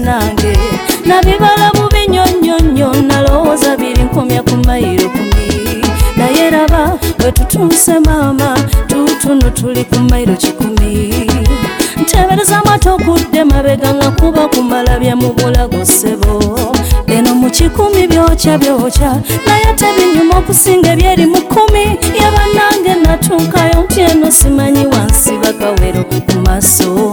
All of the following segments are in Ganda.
bannange nabibala bubi nnyonnyonnyo nalowooza biri nkomya ku mayiro 10 naye raba bwe tutunse maama tutuno tuli ku mayiro 100 ntebereza amata okudde mabega nga kuba kumalabya mu bulago ssebo eno mu 10 byokya byokya naye tebinyuma okusinga ebyeri mu 10 yabannange natuukayo nti eno simanyi wansi bakawero ku maaso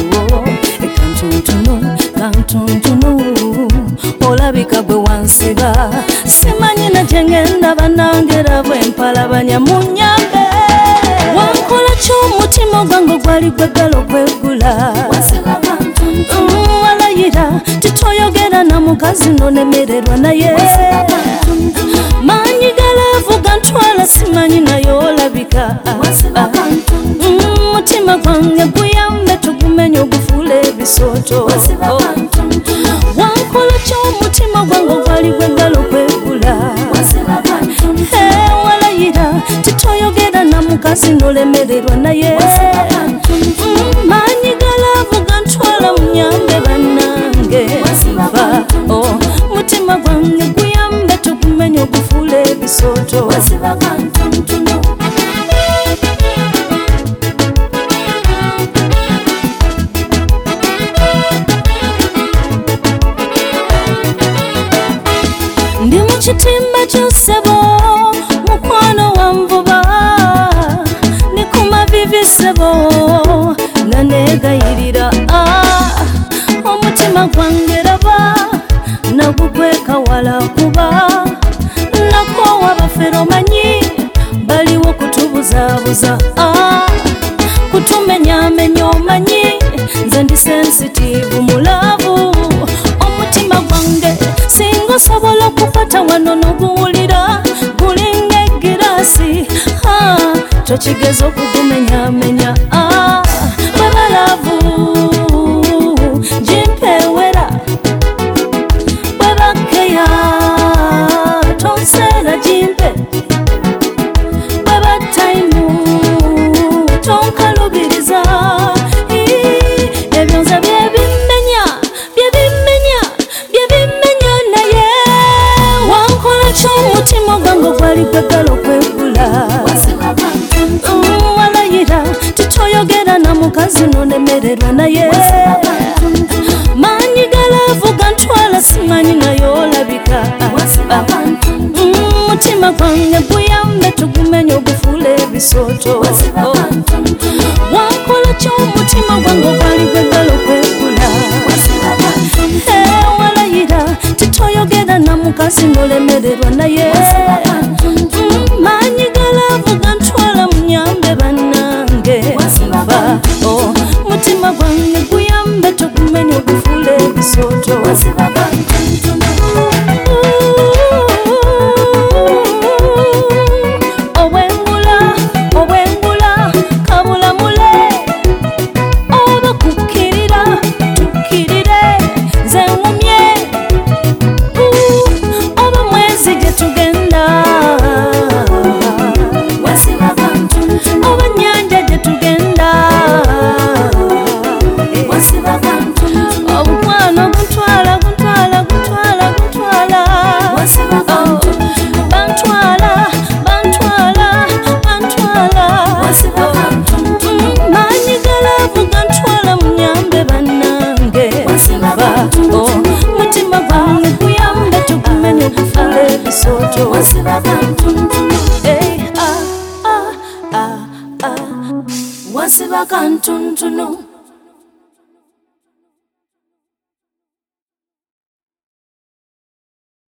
kantuntunu olabika gwe wansiba simanyi nagyengenda bannange rabwe mpalabanya mu nnyambe wankola ky'omutima gwange gwali gwegala okwegula walayira titoyogera na mukazi nonemererwa naye manyi galavuga ntwala simanyi naye olabika mutima gwange guyambe tugumenya ogufuula ebisooto wankola ky'omutima gwange gwali gwegala okwegula walayira titoyogera na mukazi nolemererwa naye manyi galavuga ntwala munyambe bannange mutima gwange guyambe tugumenya ogufuula ebisooto ndi mu kitimba ky'ossebo mukwano wa nvuba ne ku mavivi ssebo nga neegayirira omutima gwange raba nagukwekawala kuba nakoowa bafero manyi baliwo kutubuzaabuza kutumenyamenya omanyi nze ndi sensitive mulavu omutima gwange singa osobola okukwata wano n'oguwulira gulinga egiraasi tokigeza okugumenyamenya bwebalavu gimpewera bwebakeya tonseera gimpe bwebataimu tonkalubiriza ebyonza byebimenya naye wankola ky'omutima gwange gwali gwegala okwegula walayira titoyogera na mukazi nonemererwa naye manyi galavuga ntwala simanyi naye olabika mutima gwange guyambe tugumenya ogufuula ebisooto wankola ky'omutima gwange gwali gwegala okwegula walayira titoyogera na mukazi nolemererwa naye manyi galavuga ntwala munyambe bannange mutima gwange guyambe tugumenya ogufuula ebisooto obwengula kabulamule oba kukkirira tukkirire nze ngumye oba mwezi gye tugenda oba nnyanja gye tugenda obukwano guntwala manyi galavuga ntwala munyambe bannange mutima gwange guyambe tugumenya ogufuula ebisooto wansiba kantuntunu